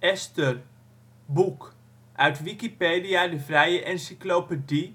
Esther, boek, uit Wikipedia, de vrije encyclopedie.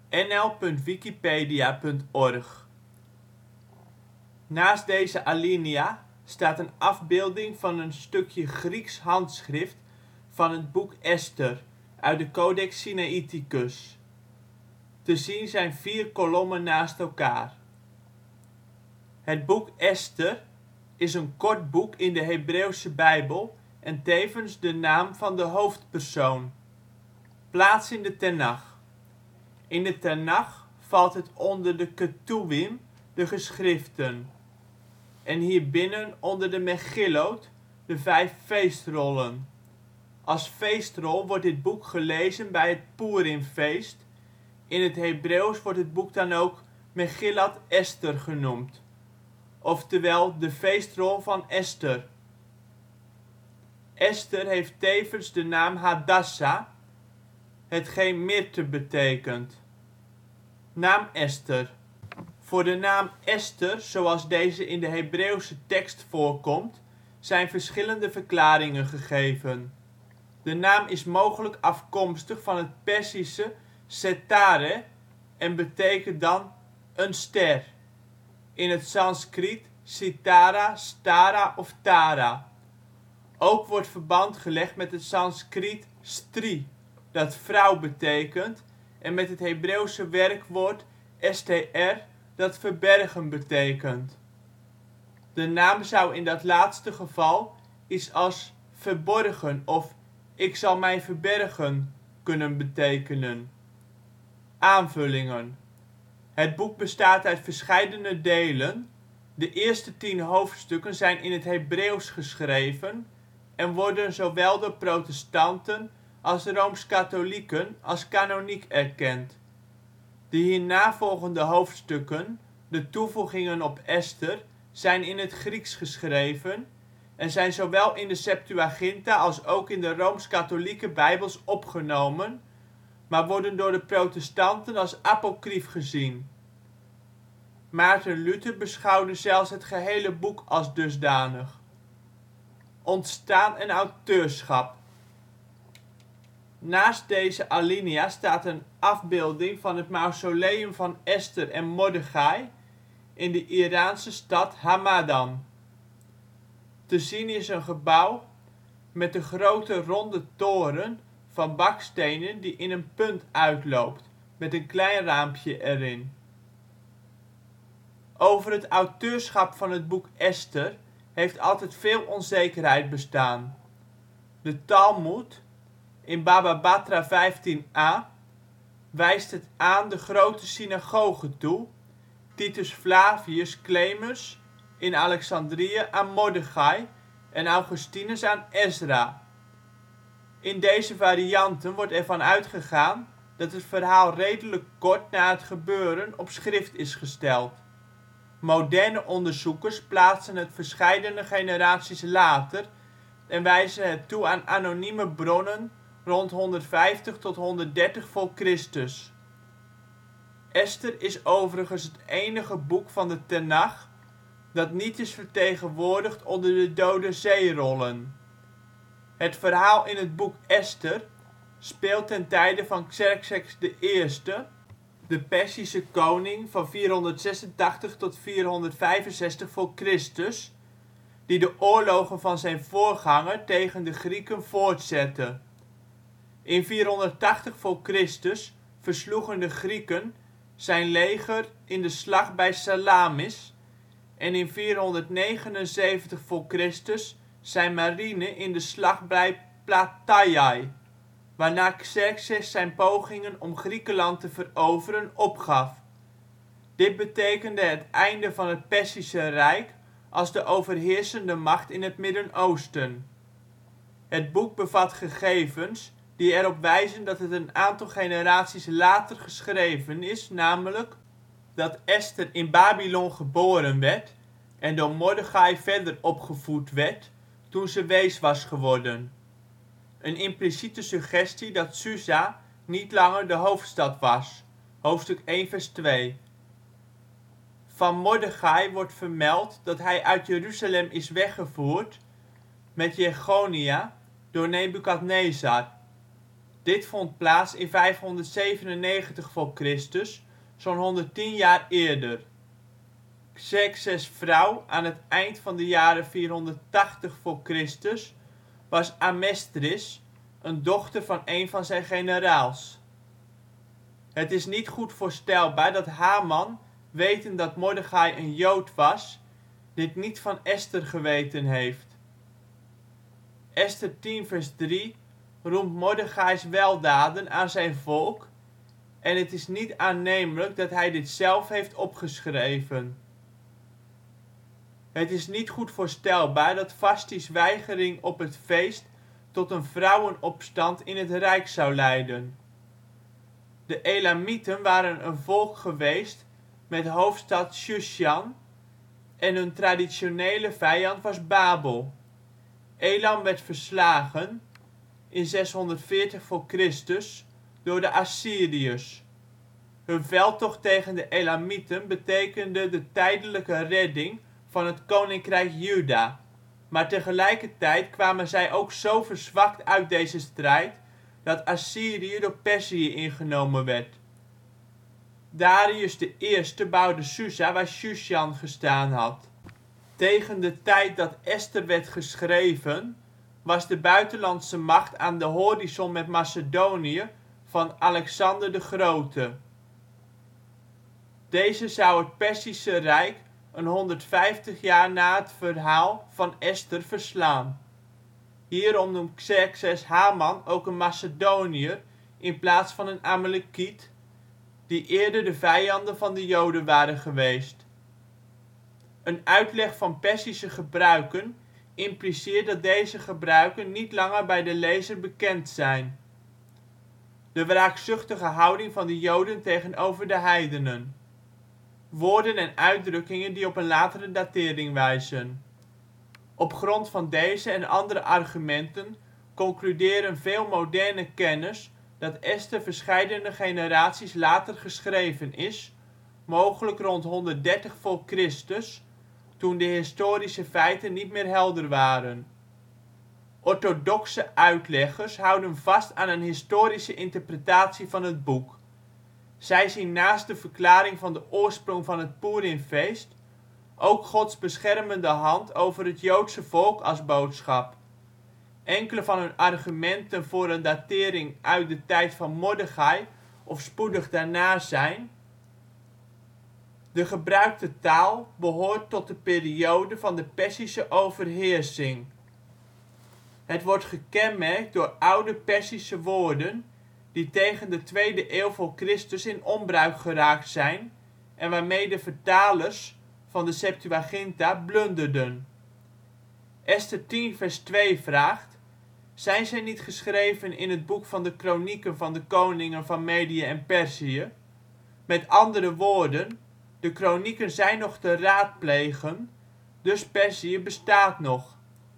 nl.wikipedia.org. Naast deze alinea staat een afbeelding van een stukje Grieks handschrift van het boek Esther, uit de Codex Sinaiticus. Te zien zijn 4 kolommen naast elkaar. Het boek Esther is een kort boek in de Hebreeuwse Bijbel en tevens de naam van de hoofdpersoon. Plaats in de Tenach. In de Tenach valt het onder de Ketoewim, de geschriften, en hierbinnen onder de Megillot, de 5 feestrollen. Als feestrol wordt dit boek gelezen bij het Poerimfeest. In het Hebreeuws wordt het boek dan ook Megillat Esther genoemd, oftewel de feestrol van Esther. Esther heeft tevens de naam Hadassa, hetgeen mirte betekent. Naam Esther. Voor de naam Esther zoals deze in de Hebreeuwse tekst voorkomt, zijn verschillende verklaringen gegeven. De naam is mogelijk afkomstig van het Perzische setareh en betekent dan een ster, in het Sanskriet sitara, stara of tara. Ook wordt verband gelegd met het Sanskriet stri, dat vrouw betekent, en met het Hebreeuwse werkwoord str, dat verbergen betekent. De naam zou in dat laatste geval iets als verborgen of ik zal mij verbergen kunnen betekenen. Aanvullingen. Het boek bestaat uit verscheidene delen. De eerste 10 hoofdstukken zijn in het Hebreeuws geschreven en worden zowel door protestanten als rooms-katholieken als canoniek erkend. De hierna volgende hoofdstukken, de toevoegingen op Esther, zijn in het Grieks geschreven en zijn zowel in de Septuaginta als ook in de rooms-katholieke Bijbels opgenomen, maar worden door de protestanten als apocrief gezien. Maarten Luther beschouwde zelfs het gehele boek als dusdanig. Ontstaan en auteurschap. Naast deze alinea staat een afbeelding van het mausoleum van Esther en Mordechai in de Iraanse stad Hamadan. Te zien is een gebouw met een grote ronde toren van bakstenen die in een punt uitloopt, met een klein raampje erin. Over het auteurschap van het boek Esther heeft altijd veel onzekerheid bestaan. De Talmoed, in Baba Batra 15a, wijst het aan de grote synagoge toe, Titus Flavius Clemens in Alexandrië aan Mordechai en Augustinus aan Ezra. In deze varianten wordt ervan uitgegaan dat het verhaal redelijk kort na het gebeuren op schrift is gesteld. Moderne onderzoekers plaatsen het verscheidene generaties later en wijzen het toe aan anonieme bronnen rond 150 tot 130 voor Christus. Esther is overigens het enige boek van de Tenach dat niet is vertegenwoordigd onder de Dode Zeerollen. Het verhaal in het boek Esther speelt ten tijde van Xerxes I, de Perzische koning (486 tot 465 voor Christus), die de oorlogen van zijn voorganger tegen de Grieken voortzette. In 480 voor Christus versloegen de Grieken zijn leger in de slag bij Salamis en in 479 voor Christus zijn marine in de slag bij Plataiai, waarna Xerxes zijn pogingen om Griekenland te veroveren opgaf. Dit betekende het einde van het Perzische Rijk als de overheersende macht in het Midden-Oosten. Het boek bevat gegevens die erop wijzen dat het een aantal generaties later geschreven is, namelijk dat Esther in Babylon geboren werd en door Mordechai verder opgevoed werd toen ze wees was geworden. Een impliciete suggestie dat Susa niet langer de hoofdstad was (hoofdstuk 1:2). Van Mordechai wordt vermeld dat hij uit Jeruzalem is weggevoerd met Jechonia door Nebukadnezar. Dit vond plaats in 597 v.Chr., zo 'n 110 jaar eerder. Xerxes ' vrouw aan het eind van de jaren 480 v.Chr. was Amestris, een dochter van een van zijn generaals. Het is niet goed voorstelbaar dat Haman, wetend dat Mordechai een Jood was, dit niet van Esther geweten heeft. Esther 10:3 roemt Mordechais weldaden aan zijn volk en het is niet aannemelijk dat hij dit zelf heeft opgeschreven. Het is niet goed voorstelbaar dat Vasti 's weigering op het feest tot een vrouwenopstand in het rijk zou leiden. De Elamieten waren een volk geweest met hoofdstad Sjusjan en hun traditionele vijand was Babel. Elam werd verslagen in 640 v.Chr. door de Assyriërs. Hun veldtocht tegen de Elamieten betekende de tijdelijke redding van het koninkrijk Juda, maar tegelijkertijd kwamen zij ook zo verzwakt uit deze strijd dat Assyrië door Perzië ingenomen werd. Darius I bouwde Susa waar Sjusjan gestaan had. Tegen de tijd dat Esther werd geschreven was de buitenlandse macht aan de horizon met Macedonië van Alexander de Grote. Deze zou het Perzische Rijk een 150 jaar na het verhaal van Esther verslaan. Hierom noemt Xerxes Haman ook een Macedoniër in plaats van een Amalekiet, die eerder de vijanden van de Joden waren geweest. Een uitleg van Perzische gebruiken impliceert dat deze gebruiken niet langer bij de lezer bekend zijn. De wraakzuchtige houding van de Joden tegenover de heidenen. Woorden en uitdrukkingen die op een latere datering wijzen. Op grond van deze en andere argumenten concluderen veel moderne kenners dat Esther verscheidene generaties later geschreven is, mogelijk rond 130 v.Chr., toen de historische feiten niet meer helder waren. Orthodoxe uitleggers houden vast aan een historische interpretatie van het boek. Zij zien naast de verklaring van de oorsprong van het Poerimfeest ook Gods beschermende hand over het Joodse volk als boodschap. Enkele van hun argumenten voor een datering uit de tijd van Mordechai of spoedig daarna zijn: de gebruikte taal behoort tot de periode van de Perzische overheersing. Het wordt gekenmerkt door oude Perzische woorden die tegen de 2e eeuw v.Chr. in onbruik geraakt zijn en waarmee de vertalers van de Septuaginta blunderden. Esther 10:2 vraagt: zijn zij niet geschreven in het boek van de kronieken van de koningen van Medië en Perzië? Met andere woorden, de kronieken zijn nog te raadplegen, dus Perzië bestaat nog.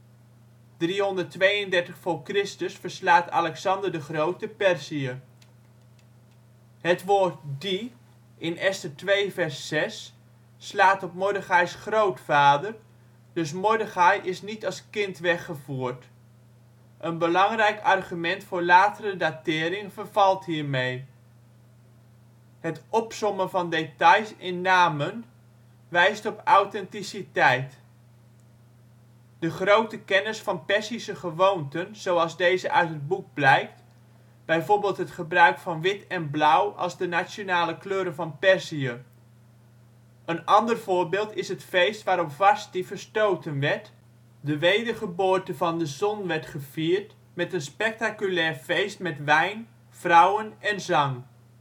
332 v.Chr. verslaat Alexander de Grote Perzië. Het woord die in Esther 2:6 slaat op Mordechais grootvader, dus Mordechai is niet als kind weggevoerd. Een belangrijk argument voor latere datering vervalt hiermee. Het opsommen van details in namen wijst op authenticiteit. De grote kennis van Perzische gewoonten zoals deze uit het boek blijkt, bijvoorbeeld het gebruik van wit en blauw als de nationale kleuren van Perzië. Een ander voorbeeld is het feest waarop Vashti verstoten werd. De wedergeboorte van de zon werd gevierd met een spectaculair feest met wijn, vrouwen en zang.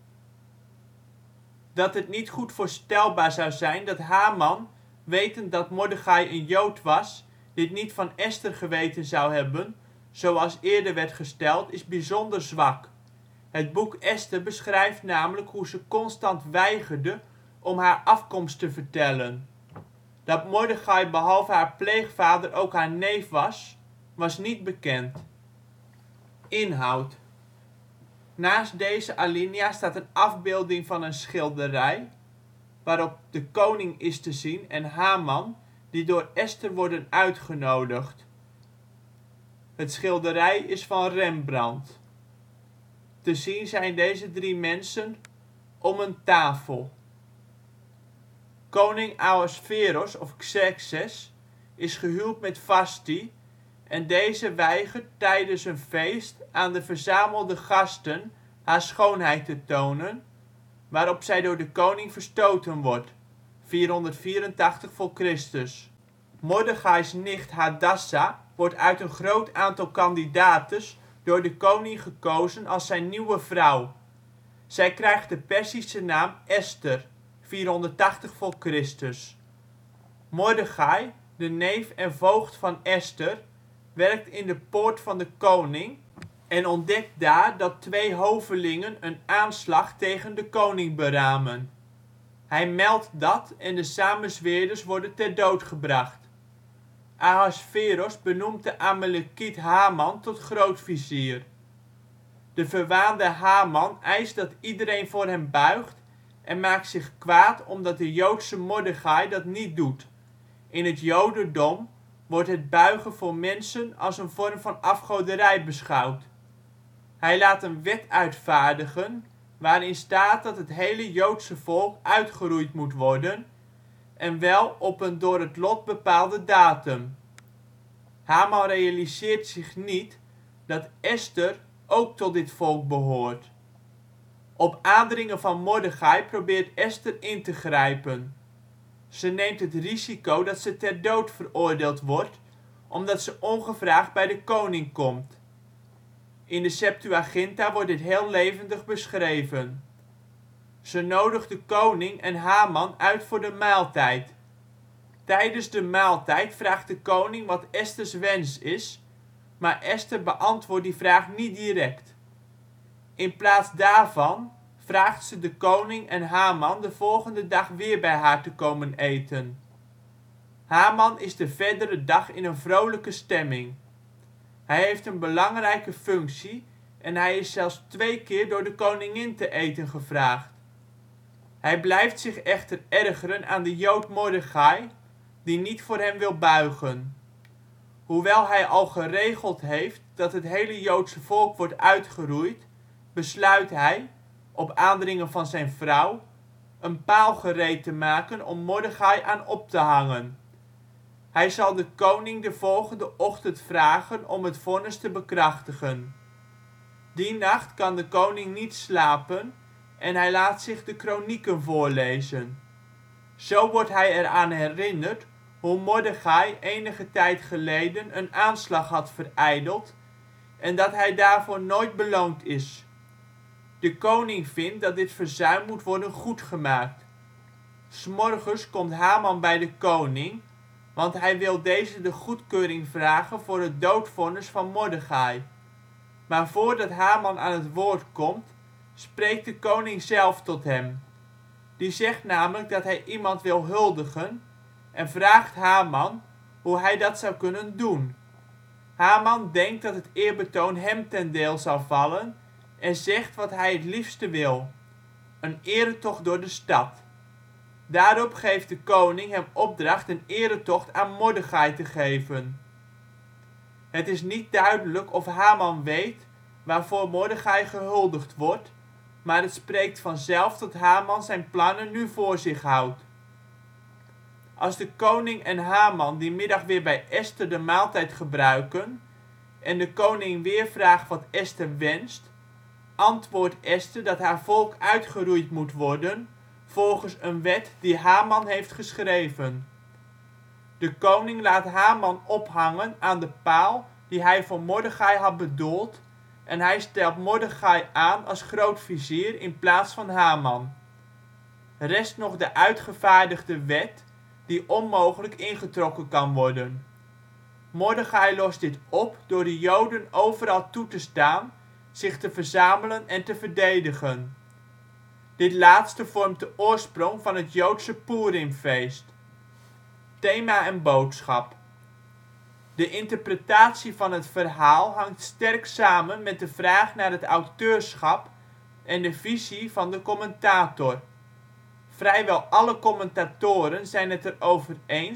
Dat het niet goed voorstelbaar zou zijn dat Haman, wetend dat Mordechai een Jood was, dit niet van Esther geweten zou hebben, zoals eerder werd gesteld, is bijzonder zwak. Het boek Esther beschrijft namelijk hoe ze constant weigerde om haar afkomst te vertellen. Dat Mordechai behalve haar pleegvader ook haar neef was, was niet bekend. Inhoud. Naast deze alinea staat een afbeelding van een schilderij, waarop de koning is te zien en Haman, die door Esther worden uitgenodigd. Het schilderij is van Rembrandt. Te zien zijn deze drie mensen om een tafel. Koning Ahasveros of Xerxes is gehuwd met Vasti en deze weigert tijdens een feest aan de verzamelde gasten haar schoonheid te tonen, waarop zij door de koning verstoten wordt (484 v.Chr.). Mordechais nicht Hadassa wordt uit een groot aantal kandidates door de koning gekozen als zijn nieuwe vrouw. Zij krijgt de Perzische naam Esther (480 v.Chr.). Mordechai, de neef en voogd van Esther, werkt in de poort van de koning en ontdekt daar dat twee hovelingen een aanslag tegen de koning beramen. Hij meldt dat en de samenzweerders worden ter dood gebracht. Ahasveros benoemt de Amalekiet Haman tot grootvizier. De verwaande Haman eist dat iedereen voor hem buigt en maakt zich kwaad omdat de Joodse Mordechai dat niet doet. In het jodendom wordt het buigen voor mensen als een vorm van afgoderij beschouwd. Hij laat een wet uitvaardigen waarin staat dat het hele Joodse volk uitgeroeid moet worden, en wel op een door het lot bepaalde datum. Haman realiseert zich niet dat Esther ook tot dit volk behoort. Op aandringen van Mordechai probeert Esther in te grijpen. Ze neemt het risico dat ze ter dood veroordeeld wordt, omdat ze ongevraagd bij de koning komt. In de Septuaginta wordt dit heel levendig beschreven. Ze nodigt de koning en Haman uit voor de maaltijd. Tijdens de maaltijd vraagt de koning wat Esters wens is, maar Esther beantwoordt die vraag niet direct. In plaats daarvan vraagt ze de koning en Haman de volgende dag weer bij haar te komen eten. Haman is de verdere dag in een vrolijke stemming. Hij heeft een belangrijke functie en hij is zelfs 2 keer door de koningin te eten gevraagd. Hij blijft zich echter ergeren aan de Jood Mordechai, die niet voor hem wil buigen. Hoewel hij al geregeld heeft dat het hele Joodse volk wordt uitgeroeid, besluit hij, op aandringen van zijn vrouw, een paal gereed te maken om Mordechai aan op te hangen. Hij zal de koning de volgende ochtend vragen om het vonnis te bekrachtigen. Die nacht kan de koning niet slapen en hij laat zich de kronieken voorlezen. Zo wordt hij eraan herinnerd hoe Mordechai enige tijd geleden een aanslag had verijdeld en dat hij daarvoor nooit beloond is. De koning vindt dat dit verzuim moet worden goedgemaakt. 's Morgens komt Haman bij de koning, want hij wil deze de goedkeuring vragen voor het doodvonnis van Mordechai. Maar voordat Haman aan het woord komt, spreekt de koning zelf tot hem. Die zegt namelijk dat hij iemand wil huldigen en vraagt Haman hoe hij dat zou kunnen doen. Haman denkt dat het eerbetoon hem ten deel zal vallen en zegt wat hij het liefste wil: een eretocht door de stad. Daarop geeft de koning hem opdracht een eretocht aan Mordechai te geven. Het is niet duidelijk of Haman weet waarvoor Mordechai gehuldigd wordt, maar het spreekt vanzelf dat Haman zijn plannen nu voor zich houdt. Als de koning en Haman die middag weer bij Esther de maaltijd gebruiken en de koning weer vraagt wat Esther wenst, antwoordt Esther dat haar volk uitgeroeid moet worden volgens een wet die Haman heeft geschreven. De koning laat Haman ophangen aan de paal die hij voor Mordechai had bedoeld en hij stelt Mordechai aan als grootvizier in plaats van Haman. Rest nog de uitgevaardigde wet, die onmogelijk ingetrokken kan worden. Mordechai lost dit op door de Joden overal toe te staan zich te verzamelen en te verdedigen. Dit laatste vormt de oorsprong van het Joodse Poerimfeest. Thema en boodschap. De interpretatie van het verhaal hangt sterk samen met de vraag naar het auteurschap en de visie van de commentator. Vrijwel alle commentatoren zijn het erover eens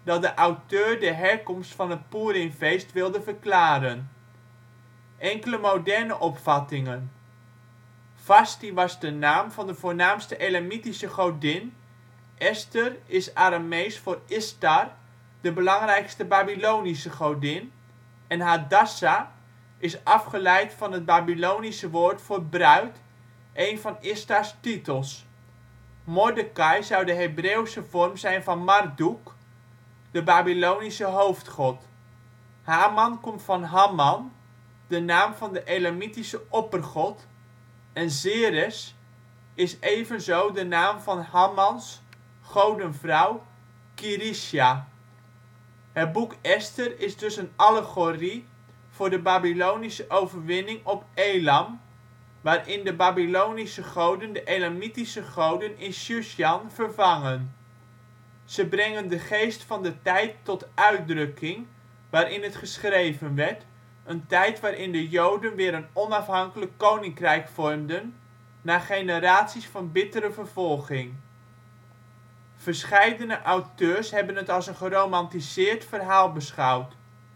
dat de auteur de herkomst van het Poerimfeest wilde verklaren. Enkele moderne opvattingen. Vashti was de naam van de voornaamste Elamitische godin. Esther is Aramees voor Ishtar, de belangrijkste Babylonische godin, en Hadassa is afgeleid van het Babylonische woord voor bruid, een van Ishtars titels. Mordechai zou de Hebreeuwse vorm zijn van Marduk, de Babylonische hoofdgod. Haman komt van Haman, de naam van de Elamitische oppergod, en Zeres is evenzo de naam van Hamans godenvrouw Kirisha. Het boek Esther is dus een allegorie voor de Babylonische overwinning op Elam, waarin de Babylonische goden de Elamitische goden in Shushan vervangen. Ze brengen de geest van de tijd tot uitdrukking waarin het geschreven werd, een tijd waarin de Joden weer een onafhankelijk koninkrijk vormden na generaties van bittere vervolging. Verscheidene auteurs hebben het als een geromantiseerd verhaal beschouwd.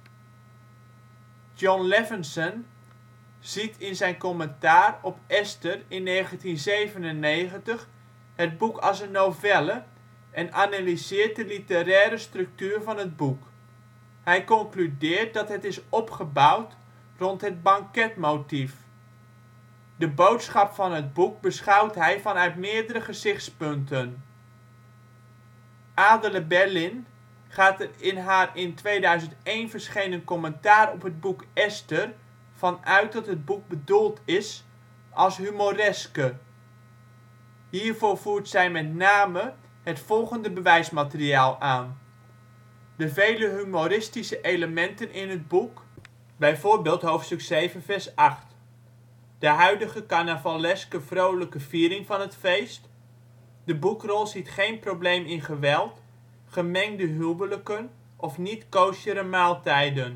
John Levenson ziet in zijn commentaar op Esther in 1997 het boek als een novelle en analyseert de literaire structuur van het boek. Hij concludeert dat het is opgebouwd rond het banketmotief. De boodschap van het boek beschouwt hij vanuit meerdere gezichtspunten. Adele Berlin gaat er in haar in 2001 verschenen commentaar op het boek Esther van uit dat het boek bedoeld is als humoreske. Hiervoor voert zij met name het volgende bewijsmateriaal aan: de vele humoristische elementen in het boek, bijvoorbeeld hoofdstuk 7 vers 8. De huidige carnavaleske vrolijke viering van het feest. De boekrol ziet geen probleem in geweld, gemengde huwelijken of niet-koosjere maaltijden.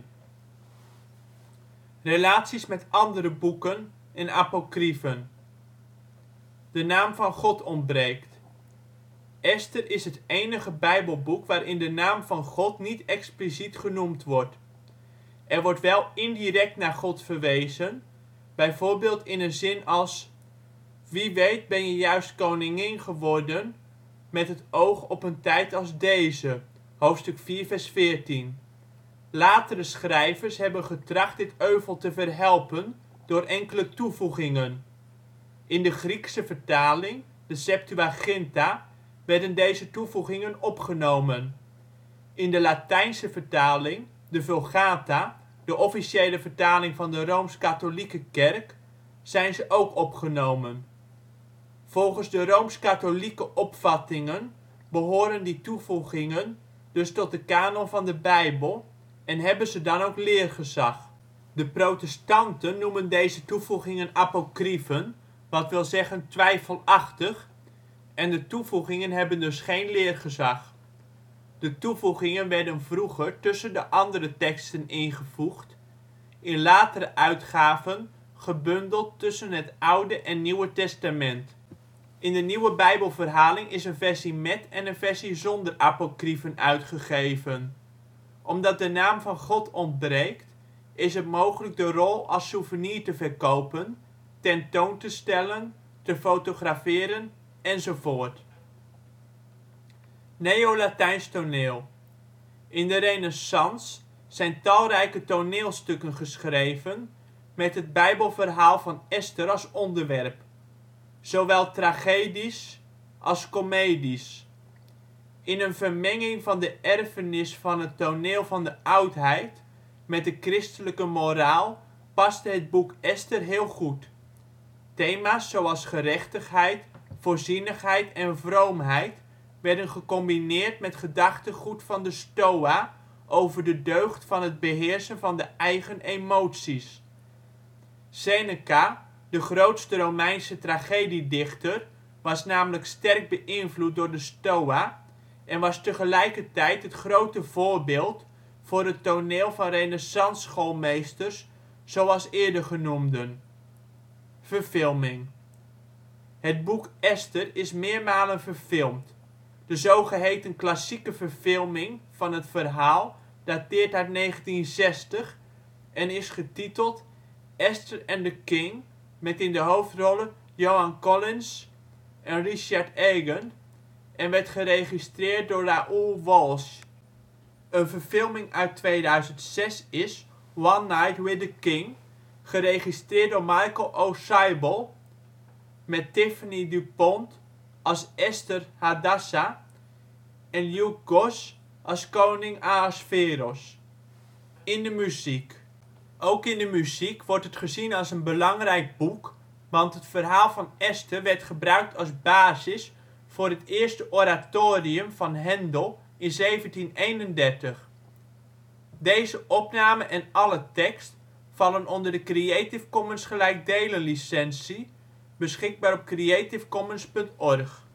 Relaties met andere boeken en apocriefen. De naam van God ontbreekt. Esther is het enige Bijbelboek waarin de naam van God niet expliciet genoemd wordt. Er wordt wel indirect naar God verwezen, bijvoorbeeld in een zin als: wie weet ben je juist koningin geworden met het oog op een tijd als deze, hoofdstuk 4 vers 14. Latere schrijvers hebben getracht dit euvel te verhelpen door enkele toevoegingen. In de Griekse vertaling, de Septuaginta, werden deze toevoegingen opgenomen. In de Latijnse vertaling, de Vulgata, de officiële vertaling van de Rooms-Katholieke Kerk, zijn ze ook opgenomen. Volgens de rooms-katholieke opvattingen behoren die toevoegingen dus tot de canon van de Bijbel en hebben ze dan ook leergezag. De protestanten noemen deze toevoegingen apocriefen, wat wil zeggen twijfelachtig, en de toevoegingen hebben dus geen leergezag. De toevoegingen werden vroeger tussen de andere teksten ingevoegd, in latere uitgaven gebundeld tussen het Oude en Nieuwe Testament. In de Nieuwe Bijbelvertaling is een versie met en een versie zonder apocriefen uitgegeven. Omdat de naam van God ontbreekt, is het mogelijk de rol als souvenir te verkopen, tentoon te stellen, te fotograferen enzovoort. Neolatijns toneel. In de Renaissance zijn talrijke toneelstukken geschreven met het Bijbelverhaal van Esther als onderwerp, zowel tragedies als komedies. In een vermenging van de erfenis van het toneel van de oudheid met de christelijke moraal paste het boek Esther heel goed. Thema 's zoals gerechtigheid, voorzienigheid en vroomheid werden gecombineerd met gedachtegoed van de Stoa over de deugd van het beheersen van de eigen emoties. Seneca, de grootste Romeinse tragediedichter, was namelijk sterk beïnvloed door de Stoa en was tegelijkertijd het grote voorbeeld voor het toneel van renaissance-schoolmeesters zoals eerder genoemden. Verfilming. Het boek Esther is meermalen verfilmd. De zogeheten klassieke verfilming van het verhaal dateert uit 1960 en is getiteld Esther and the King met in de hoofdrollen Joan Collins en Richard Egan en werd geregisseerd door Raoul Walsh. Een verfilming uit 2006 is One Night with the King, geregisseerd door Michael O. Seibel met Tiffany Dupont als Esther Hadassa en Hugh Goss als koning Ahasveros. Muziek. Ook in de muziek wordt het gezien als een belangrijk boek, want het verhaal van Esther werd gebruikt als basis voor het eerste oratorium van Handel in 1731. Deze opname en alle tekst vallen onder de Creative Commons gelijkdelen licentie, beschikbaar op creativecommons.org